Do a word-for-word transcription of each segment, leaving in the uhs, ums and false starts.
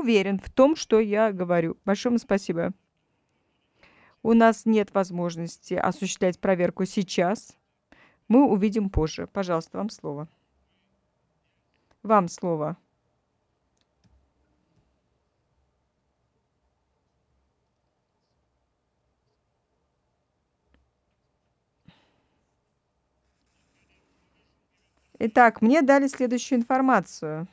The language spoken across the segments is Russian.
уверен в том, что я говорю. Большое вам спасибо. У нас нет возможности осуществлять проверку сейчас. Мы увидим позже. Пожалуйста, вам слово. Вам слово. Итак, мне дали следующую информацию.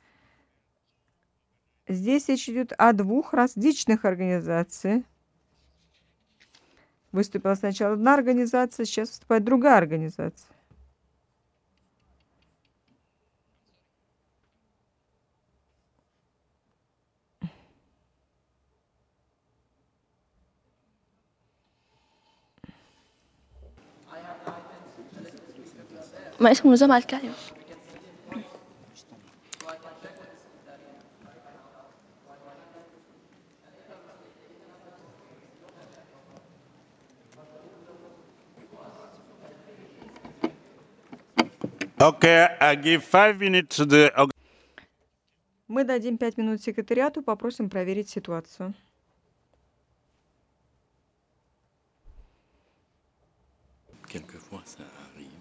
Здесь речь идет о двух различных организациях. Выступила сначала одна организация, сейчас выступает другая организация. ما اسم النظام على الكلمة؟ Okay, I give five minutes to the. Мы дадим пять минут секретариату, попросим проверить ситуацию. Quelquefois, ça arrive.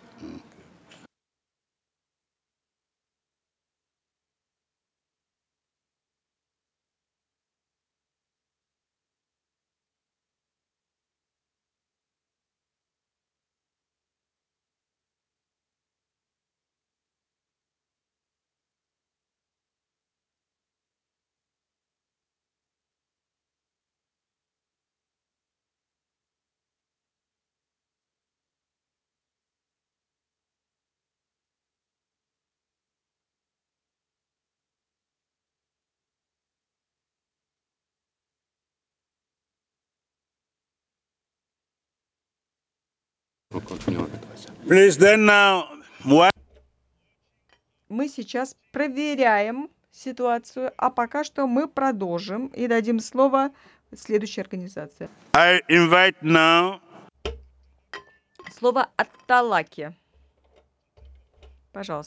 Please, then now, what? Мы сейчас проверяем ситуацию, а пока что мы продолжим и дадим слово следующей организации. I invite now. Слово от Талаки. Пожалуйста.